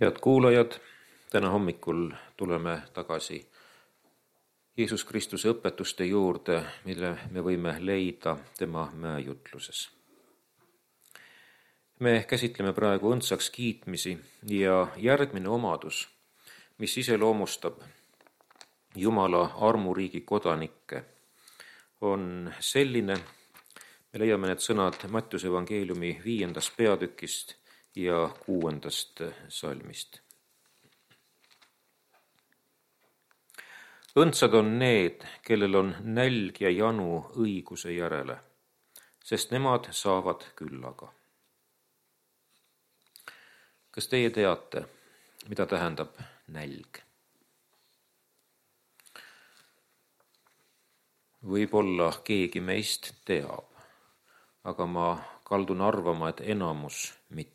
Head kuulajad, täna hommikul tuleme tagasi Jeesus Kristuse õpetuste juurde, mille me võime leida tema mäejutluses. Me käsitleme praegu õndsaks kiitmisi ja järgmine omadus, mis iseloomustab Jumala armuriigi kodanikke, on selline, me leiame need sõnad Mattiuse evangeeliumi 5. peatükist ja 6. salmist. Õndsad on need, kellel on nälg ja janu õiguse järele, sest nemad saavad küllaga. Kas teie teate, mida tähendab nälg? Võib-olla keegi meist teab, aga ma kaldun arvama, et enamus mitte.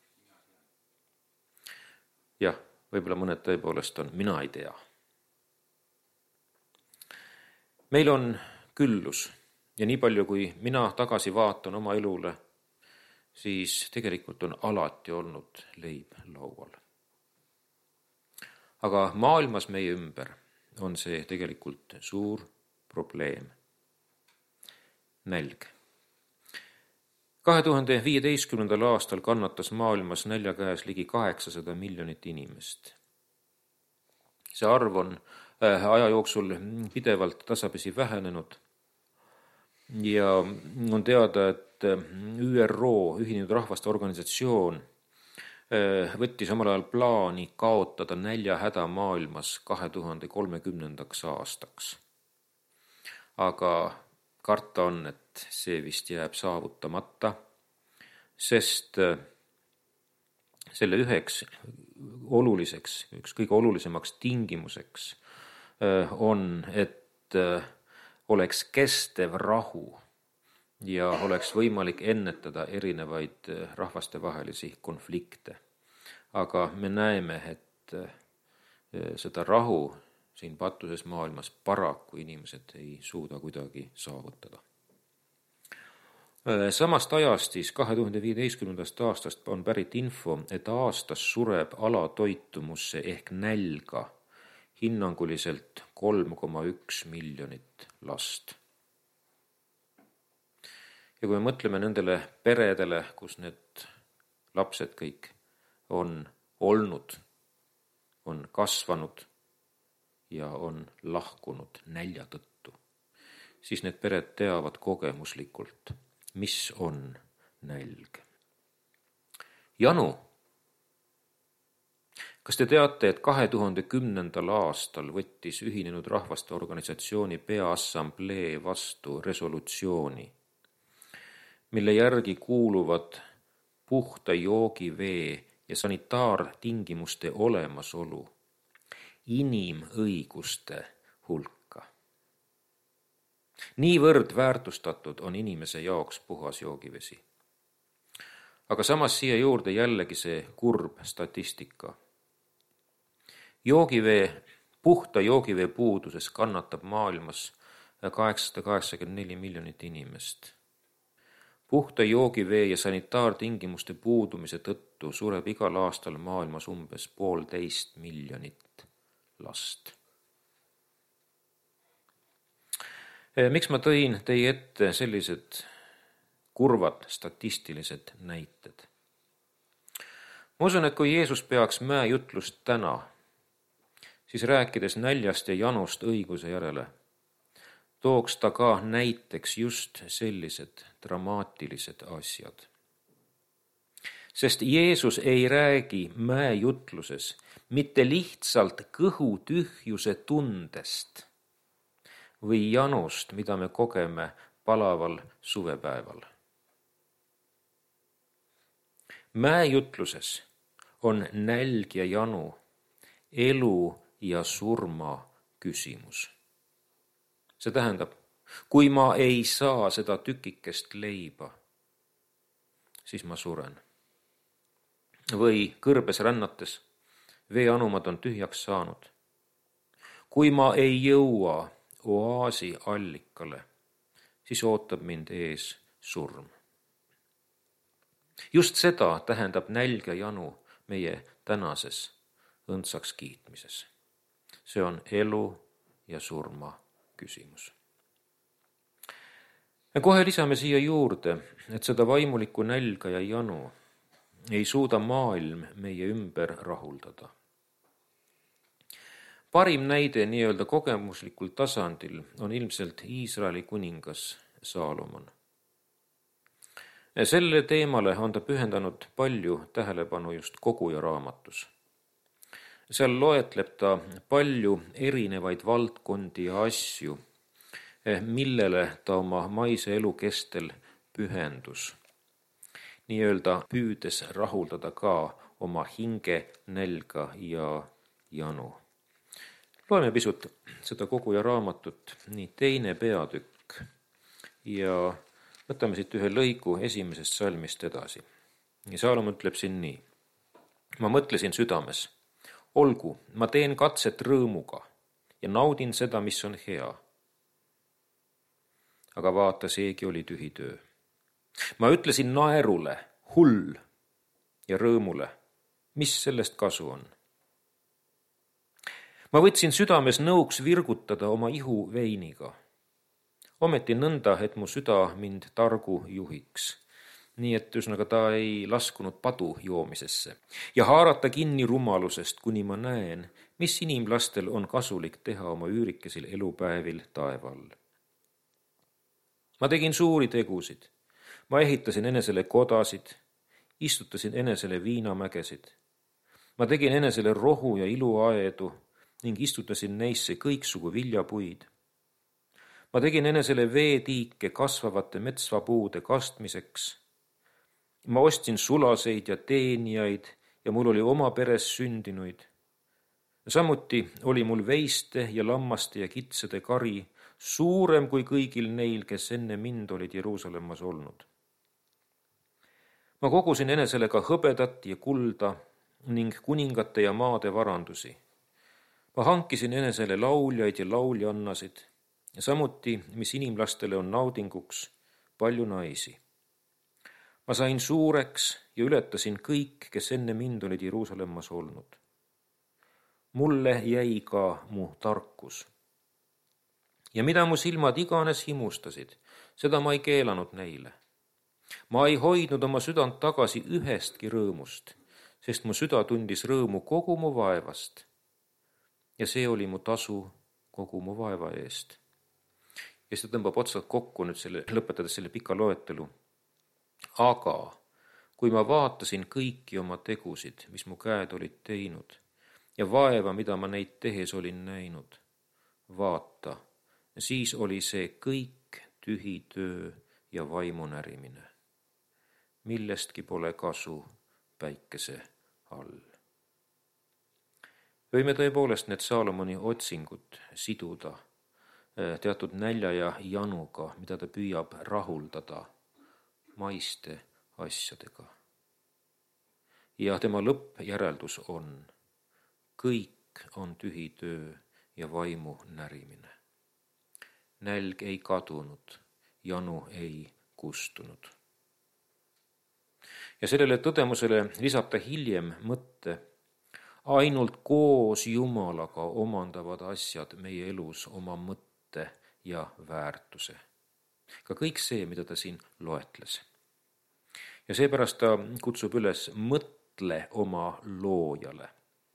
Jah, võib-olla mõned tõepoolest on, mina ei tea. Meil on küllus ja nii palju, kui mina tagasi vaatan oma elule, siis tegelikult on alati olnud leib laual. Aga maailmas meie ümber on see tegelikult suur probleem. Nälg. 2015. aastal kannatas maailmas nälja käes ligi 800 miljonit inimest. See arv on aja jooksul pidevalt tasapisi vähenenud ja on teada, et ÜRO, Ühinenud Rahvaste Organisatsioon, võttis omal ajal plaani kaotada näljahäda maailmas 2030. aastaks. Aga karta on, et see vist jääb saavutamata, sest selle üks kõige olulisemaks tingimuseks on, et oleks kestev rahu ja oleks võimalik ennetada erinevaid rahvastevahelisi konflikte. Aga me näeme, et seda rahu siin patuses maailmas paraku inimesed ei suuda kuidagi saavutada. Samast ajast, siis 2015. aastast on pärit info, et aastas sureb alatoitumusse ehk nälga hinnanguliselt 3,1 miljonit last. Ja kui me mõtleme nendele peredele, kus need lapsed kõik on olnud, on kasvanud ja on lahkunud nälja tõttu, siis need pered teavad kogemuslikult, mis on nälg. Janu. Kas te teate, et 2010. aastal võttis Ühinenud Rahvaste Organisatsiooni peaassamblee vastu resolutsiooni, mille järgi kuuluvad puhta joogivee ja sanitaartingimuste olemasolu inimõiguste hulka. Niivõrd väärtustatud on inimese jaoks puhas joogivesi. Aga samas siia juurde jällegi see kurb statistika. Puhta joogivee puuduses kannatab maailmas 884 miljonit inimest. Puhta joogivee ja sanitaartingimuste puudumise tõttu sureb igal aastal maailmas umbes 1,5 miljonit last. Miks ma tõin teie ette sellised kurvad statistilised näited? Ma usun, et kui Jeesus peaks mäejutlust täna, siis rääkides näljast ja janust õiguse järele, tooks ta ka näiteks just sellised dramaatilised asjad. Sest Jeesus ei räägi mäejutluses mitte lihtsalt kõhutühjuse tundest või janust, mida me kogeme palaval suvepäeval. Mäejutluses on nälg ja janu elu ja surma küsimus. See tähendab, kui ma ei saa seda tükikest leiba, siis ma suren. Või kõrbes rännates veeanumad on tühjaks saanud. Kui ma ei jõua oaasi allikale, siis ootab mind ees surm. Just seda tähendab nälg ja janu meie tänases õndsaks kiitmises. See on elu ja surma küsimus. Ja kohe lisame siia juurde, et seda vaimulikku nälga ja janu ei suuda maailm meie ümber rahuldada. Parim näide nii-öelda kogemuslikul tasandil on ilmselt Iisraeli kuningas Saalomon. Selle teemale on ta pühendanud palju tähelepanu just Koguja raamatus. Seal loetleb ta palju erinevaid valdkondi ja asju, millele ta oma maise elu kestel pühendus. Nii-öelda püüdes rahuldada ka oma hinge, nälga ja janu. Loeme pisut seda Koguja raamatut, nii 2. peatükk ja võtame siit ühe lõigu 1. salmist edasi. Ja Saalomon ütleb siin nii. Ma mõtlesin südames, olgu, ma teen katset rõõmuga ja naudin seda, mis on hea. Aga vaata, seegi oli tühi töö. Ma ütlesin naerule, hull ja rõõmule, mis sellest kasu on. Ma võtsin südames nõuks virgutada oma ihu veiniga. Ometi nõnda, et mu süda mind targu juhiks. Nii et üsnaga ta ei laskunud padu joomisesse. Ja haarata kinni rumalusest, kuni ma näen, mis inimlastel on kasulik teha oma üürikesil elupäevil taeval. Ma tegin suuri tegusid. Ma ehitasin enesele kodasid, istutasin enesele viinamägesid. Ma tegin enesele rohu ja iluaedu ning istutasin neisse kõiksugu viljapuid. Ma tegin enesele veetiike kasvavate metsvapuude kastmiseks. Ma ostsin sulaseid ja teenijaid ja mul oli oma peres sündinuid. Samuti oli mul veiste ja lammaste ja kitsede kari suurem kui kõigil neil, kes enne mind olid Jeruusalemmas olnud. Ma kogusin enesele ka hõbedat ja kulda ning kuningate ja maade varandusi. Ma hankisin enesele lauljaid ja lauljannasid, ja samuti, mis inimlastele on naudinguks, palju naisi. Ma sain suureks ja ületasin kõik, kes enne mind olid Jeruusalemmas olnud. Mulle jäi ka mu tarkus. Ja mida mu silmad iganes himustasid, seda ma ei keelanud neile. Ma ei hoidnud oma südant tagasi ühestki rõõmust, sest mu süda tundis rõõmu kogu mu vaevast. Ja see oli mu tasu kogu mu vaeva eest. Ja seda tõmbab otsad kokku nüüd lõpetades selle pika loetelu. Aga kui ma vaatasin kõiki oma tegusid, mis mu käed olid teinud, ja vaeva, mida ma neid tehes olin näinud, vaata, siis oli see kõik tühi töö ja vaimunärimine. Millestki pole kasu päikese all. Võime tõepoolest need Saalomoni otsingud siduda teatud nälja ja januga, mida ta püüab rahuldada maiste asjadega. Ja tema lõppjäreldus on, kõik on tühi töö ja vaimu närimine. Nälg ei kadunud, janu ei kustunud. Ja sellele tõdemusele lisab ta hiljem mõtte, ainult koos Jumalaga omandavad asjad meie elus oma mõtte ja väärtuse. Ka kõik see, mida ta siin loetles. Ja seepärast ta kutsub üles, mõtle oma loojale.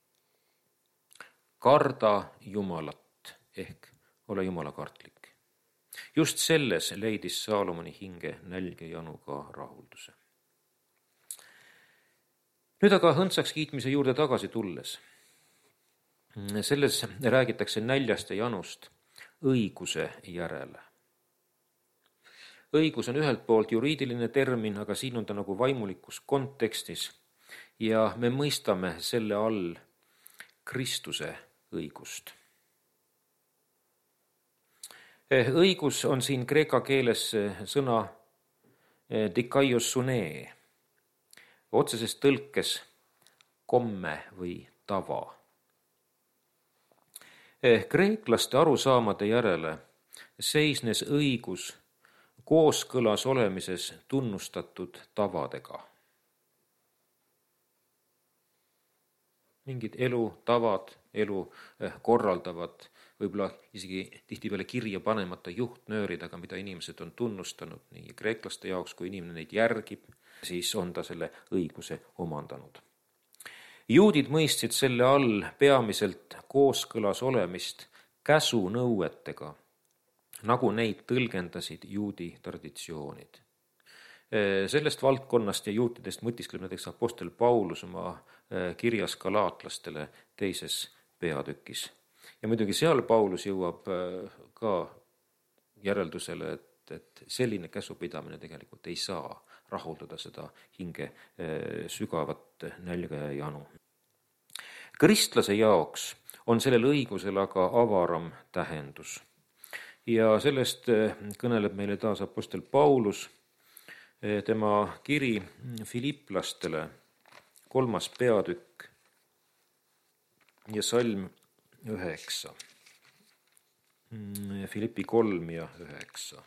Karda Jumalat ehk ole Jumala kartlik. Just selles leidis Saalomoni hinge nälge januga rahulduse. Nüüd aga õndsaks kiitmise juurde tagasi tulles. Selles räägitakse näljast ja janust õiguse järele. Õigus on ühelt poolt juriidiline termin, aga siin on ta nagu vaimulikus kontekstis ja me mõistame selle all Kristuse õigust. Õigus on siin kreeka keeles sõna dikaios sunee, otseses tõlkes komme või tava. Kreeklaste arusaamade järele seisnes õigus kooskõlas olemises tunnustatud tavadega. mingid elutavad, elu korraldavad, võib-olla isegi tihtipeale kirja panemata juhtnöörid, aga mida inimesed on tunnustanud nii kreeklaste jaoks, kui inimene neid järgib, siis on ta selle õiguse omandanud. Juudid mõistsid selle all peamiselt kooskõlas olemist käsunõuetega, nagu neid tõlgendasid juudi traditsioonid. Sellest valdkonnast ja juutidest mõtiskleb näiteks apostel Paulus oma kirjas galaatlastele 2. peatükis. Ja muidugi seal Paulus jõuab ka järeldusele, et selline käsupidamine tegelikult ei saa rahuldada seda hinge sügavat nälga ja janu. Kristlase jaoks on sellel õigusel aga avaram tähendus. Ja sellest kõneleb meile taas apostel Paulus, tema kiri Filiplastele, 3. peatükk ja salm 9. Filippi 3 ja 9.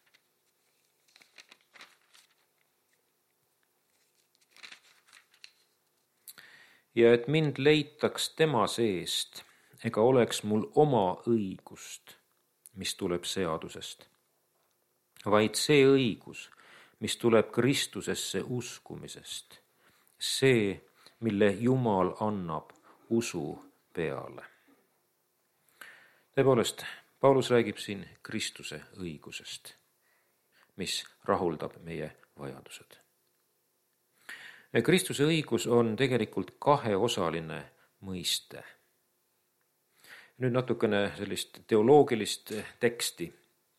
Ja et mind leitaks tema seest, ega oleks mul oma õigust, mis tuleb seadusest, vaid see õigus, mis tuleb Kristusesse uskumisest, see, mille Jumal annab usu peale. Tõepoolest, Paulus räägib siin Kristuse õigusest, mis rahuldab meie vajadused. Kristuse õigus on tegelikult kaheosaline mõiste. Nüüd natukene sellist teoloogilist teksti.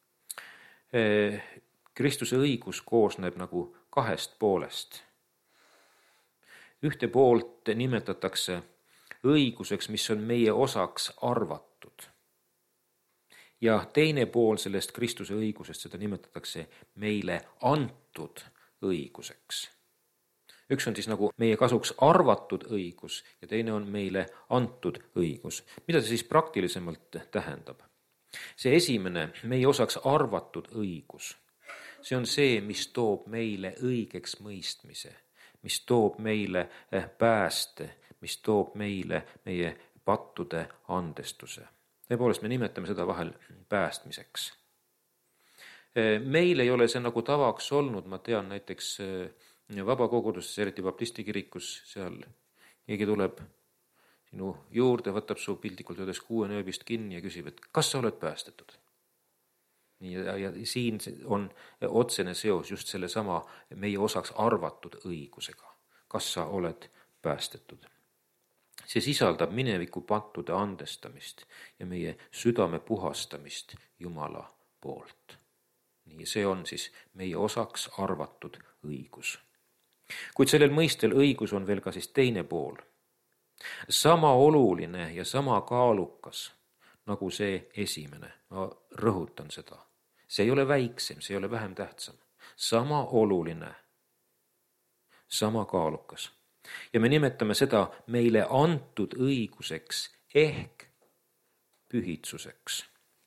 Kristuse õigus koosneb nagu kahest poolest. Ühte poolt nimetatakse õiguseks, mis on meie osaks arvatud. Ja teine pool sellest Kristuse õigusest, seda nimetatakse meile antud õiguseks. Üks on siis nagu meie kasuks arvatud õigus ja teine on meile antud õigus. Mida see siis praktilisemalt tähendab? See esimene, meie osaks arvatud õigus, see on see, mis toob meile õigeks mõistmise, mis toob meile pääste, mis toob meile meie pattude andestuse. Tõepoolest, me nimetame seda vahel päästmiseks. Meil ei ole see nagu tavaks olnud, ma tean näiteks vabakoguduses, eriti baptisti kirikus, seal keegi tuleb sinu juurde, võtab su piltlikult öeldes 6 nööbist kinni ja küsib, et kas sa oled päästetud? Ja siin on otsene seos just selle sama meie osaks arvatud õigusega. Kas sa oled päästetud? See sisaldab mineviku pattude andestamist ja meie südame puhastamist Jumala poolt. Nii see on siis meie osaks arvatud õigus. Kuid sellel mõistel õigus on veel ka siis teine pool. Sama oluline ja sama kaalukas nagu see esimene. Ma rõhutan seda. See ei ole väiksem, see ei ole vähem tähtsam. Sama oluline, sama kaalukas. Ja me nimetame seda meile antud õiguseks ehk pühitsuseks.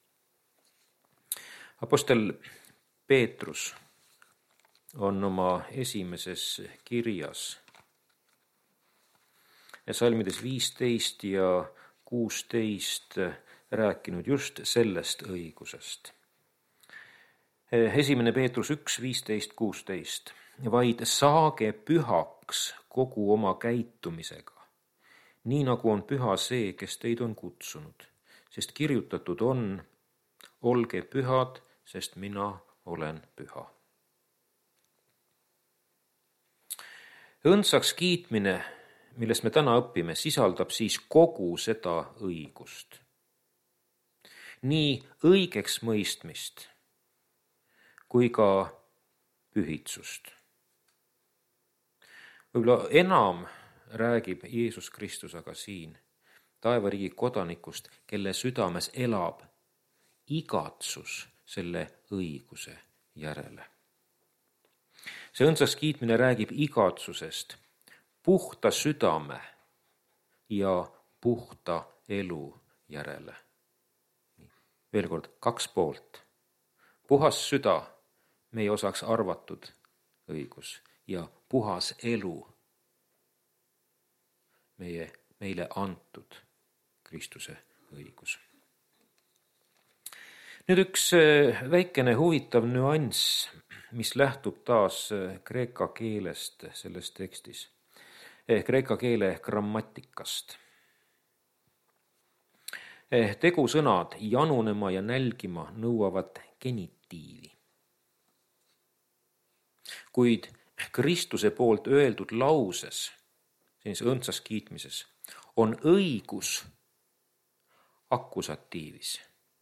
Apostel Peetrus on oma esimeses kirjas ja salmides 15 ja 16 rääkinud just sellest õigusest. Esimene Peetrus 1, 15, 16. Vaid saage pühaks kogu oma käitumisega, nii nagu on püha see, kes teid on kutsunud, sest kirjutatud on, olge pühad, sest mina olen püha. Õndsaks kiitmine, millest me täna õpime, sisaldab siis kogu seda õigust. Nii õigeks mõistmist kui ka pühitsust. Võib-olla enam räägib Jeesus Kristus aga siin taevariigi kodanikust, kelle südames elab igatsus selle õiguse järele. See õndsaks kiitmine räägib igatsusest, puhta südame ja puhta elu järele. Veel kord, 2 poolt. Puhas süda, meie osaks arvatud õigus ja puhas elu, meie meile antud Kristuse õigus. Nüüd üks väikene huvitav nüanss, mis lähtub taas kreeka keelest selles tekstis, kreeka keele grammatikast. Tegusõnad janunema ja nälgima nõuavad genitiivi. Kuid Kristuse poolt öeldud lauses, sellise õndsas kiitmises, on õigus akkusatiivis.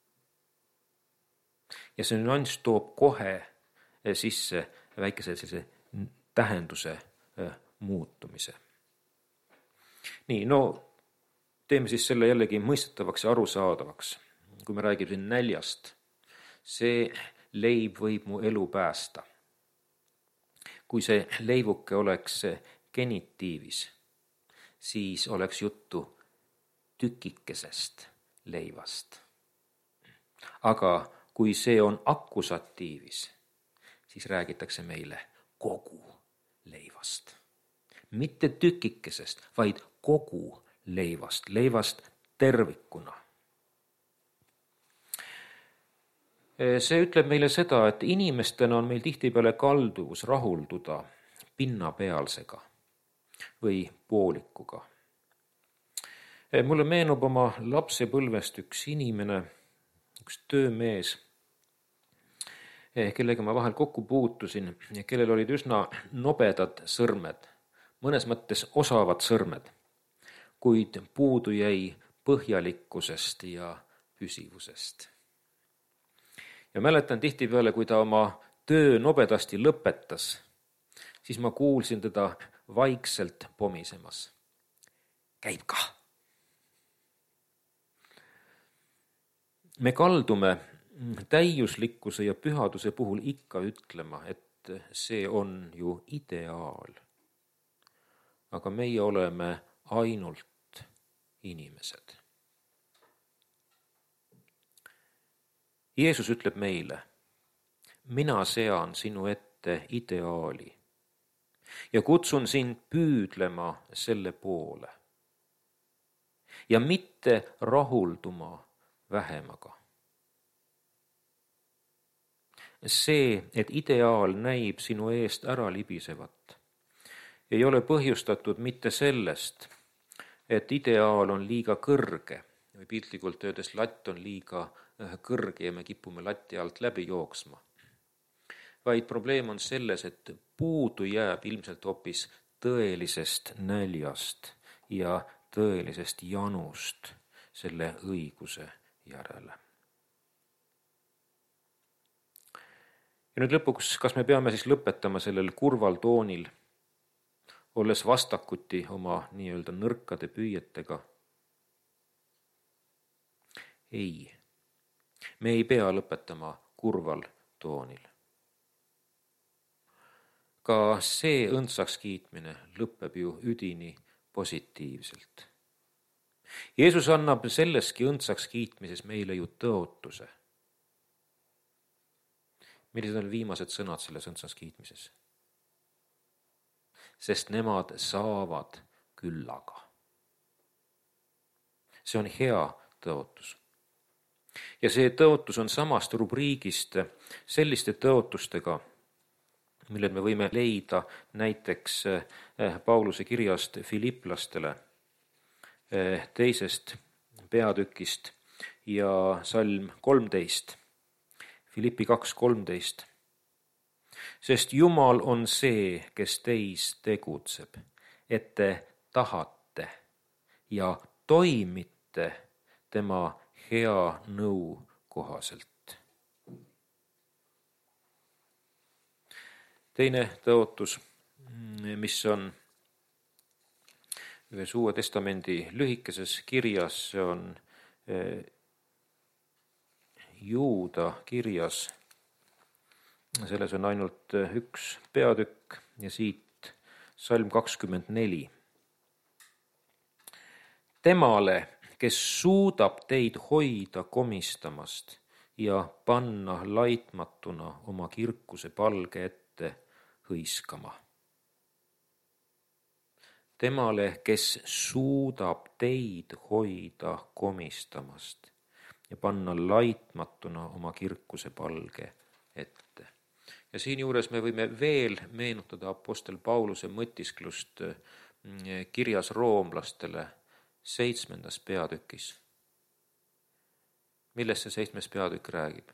Ja see nüanss toob kohe sisse väikese sellise tähenduse muutumise. Nii, teeme siis selle jällegi mõistetavaks ja arusaadavaks. Kui me räägime siin näljast, see leib võib mu elu päästa. Kui see leivuke oleks genitiivis, siis oleks juttu tükikesest leivast. Aga kui see on akkusatiivis, siis räägitakse meile kogu leivast. Mitte tükikesest, vaid kogu leivast tervikuna. See ütleb meile seda, et inimestena on meil tihtipeale kalduvus rahulduda pinnapealsega või poolikuga. Mulle meenub oma lapsepõlvest üks inimene, üks töömees, kellega ma vahel kokku puutusin ja kellel olid üsna nobedad sõrmed, mõnes mõttes osavad sõrmed, kuid puudu jäi põhjalikkusest ja püsivusest. Ja mäletan tihtipeale, kui ta oma töö nobedasti lõpetas, siis ma kuulsin teda vaikselt pomisemas. Käib kah! Me kaldume täiuslikkuse ja pühaduse puhul ikka ütlema, et see on ju ideaal. Aga meie oleme ainult inimesed. Jeesus ütleb meile, mina sean sinu ette ideaali ja kutsun sind püüdlema selle poole ja mitte rahulduma vähemaga. See, et ideaal näib sinu eest ära libisevat, ei ole põhjustatud mitte sellest, et ideaal on liiga kõrge või piltlikult öeldes latt on liiga kõrge ja me kipume lati alt läbi jooksma. Vaid probleem on selles, et puudu jääb ilmselt hoopis tõelisest näljast ja tõelisest janust selle õiguse järele. Ja nüüd lõpuks, kas me peame siis lõpetama sellel kurval toonil, olles vastakuti oma nii-öelda nõrkade püüetega? Ei, me ei pea lõpetama kurval toonil. Ka see õndsaks kiitmine lõpeb ju üdini positiivselt. Jeesus annab selleski õndsaks kiitmises meile ju tõotuse. Millised on viimased sõnad selles õndsaks kiitmises? Sest nemad saavad küllaga. See on hea tõotus. Ja see tõotus on samast rubriigist selliste tõotustega, mille me võime leida näiteks Pauluse kirjast Filiplastele 2. peatükist ja salm 13, Filippi 2.13. Sest Jumal on see, kes teis tegutseb, et te tahate ja toimite tema hea nõu kohaselt. Teine tõotus, mis on ühes Uue Testamendi lühikeses kirjas, see on Juuda kirjas. Selles on ainult üks peatükk ja siit salm 24. Temale, kes suudab teid hoida komistamast ja panna laitmatuna oma kirkuse palge ette hõiskama. temale, kes suudab teid hoida komistamast ja panna laitmatuna oma kirkuse palge ette. Ja siinjuures me võime veel meenutada apostel Pauluse mõtisklust kirjas roomlastele 7. peatükis. Millest see 7. peatükk räägib?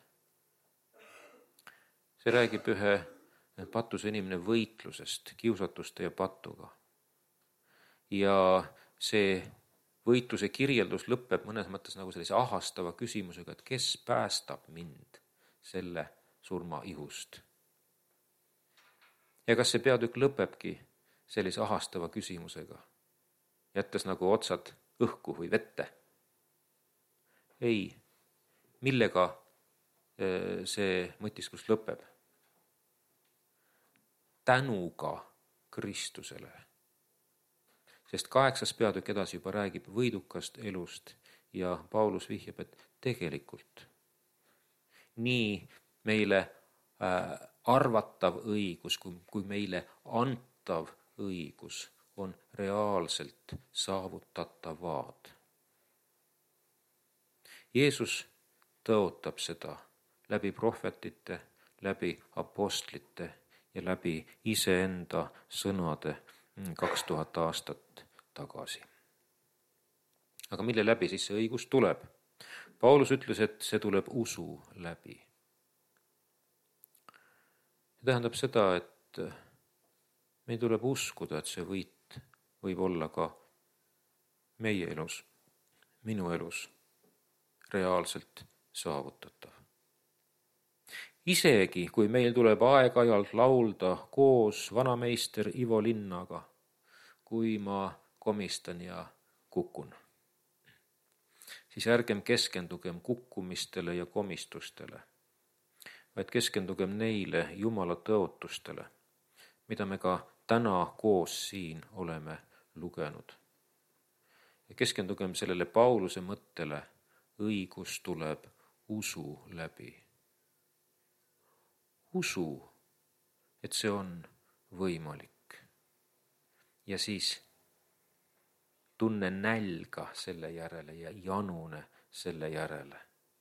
See räägib ühe patuse inimene võitlusest, kiusatuste ja patuga. Ja see võitluse kirjeldus lõpeb mõnes mõttes nagu sellise ahastava küsimusega, et kes päästab mind selle surma ihust. Ja kas see peatükk lõpebki sellise ahastava küsimusega, jättes nagu otsad õhku või vette? Ei, millega see mõtisklus lõpeb? Tänuga Kristusele. Sest 8. peatükk edasi juba räägib võidukast elust ja Paulus vihjab, et tegelikult nii meile arvatav õigus kui meile antav õigus on reaalselt saavutatavad. Jeesus tõotab seda läbi prohvetite, läbi apostlite ja läbi iseenda sõnade 2000 aastat tagasi. Aga mille läbi siis see õigus tuleb? Paulus ütles, et see tuleb usu läbi. See tähendab seda, et meil tuleb uskuda, et see võit võib olla ka meie elus, minu elus reaalselt saavutatav. Isegi kui meil tuleb aeg-ajalt laulda koos vanameister Ivo Linnaga, kui ma komistan ja kukun, siis ärgem keskendugem kukkumistele ja komistustele, vaid keskendugem neile Jumala tõotustele, mida me ka täna koos siin oleme lugenud. Ja keskendugem sellele Pauluse mõttele, õigus tuleb usu läbi. Usu, et see on võimalik. Ja siis tunne nälga selle järele ja janune selle järele.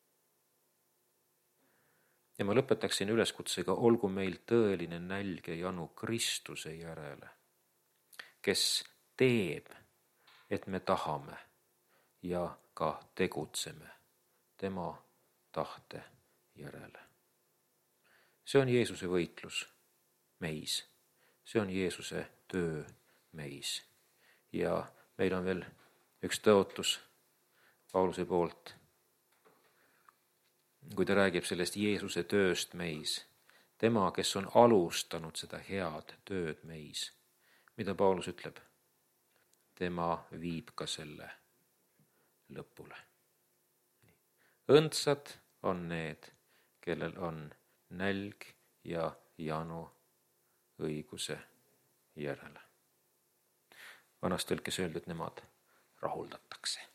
Ja ma lõpetaksin üleskutsega, olgu meil tõeline nälg ja janu Kristuse järele, kes teeb, et me tahame ja ka tegutseme tema tahte järele. See on Jeesuse võitlus meis. See on Jeesuse töö meis. Ja meil on veel üks tõotus Pauluse poolt, kui ta räägib sellest Jeesuse tööst meis. Tema, kes on alustanud seda head tööd meis. Mida Paulus ütleb? Tema viib ka selle lõpule. Õndsad on need, kellel on nälg ja janu õiguse järele. Vanas tõlkes öeldud, nemad rahuldatakse.